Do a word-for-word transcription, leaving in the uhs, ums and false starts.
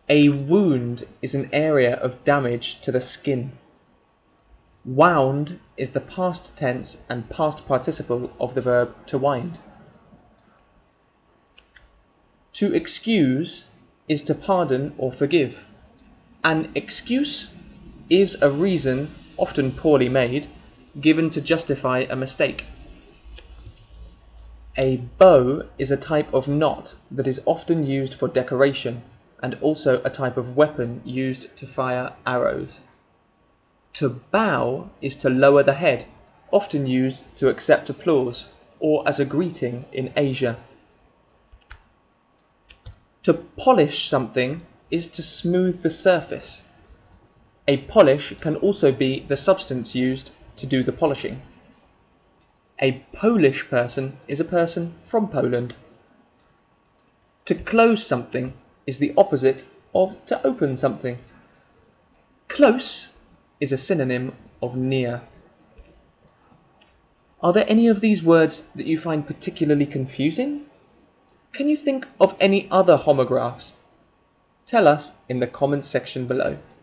A wound is an area of damage to the skin. Wound is the past tense and past participle of the verb to wind. To excuse is to pardon or forgive. An excuse is a reason, often poorly made, given to justify a mistake. A bow is a type of knot that is often used for decoration and also a type of weapon used to fire arrows. To bow is to lower the head, often used to accept applause or as a greeting in Asia. To polish something is to smooth the surface. A polish can also be the substance used to do the polishing. A Polish person is a person from Poland. To close something is the opposite of to open something. Close is a synonym of near. Are there any of these words that you find particularly confusing? Can you think of any other homographs? Tell us in the comments section below.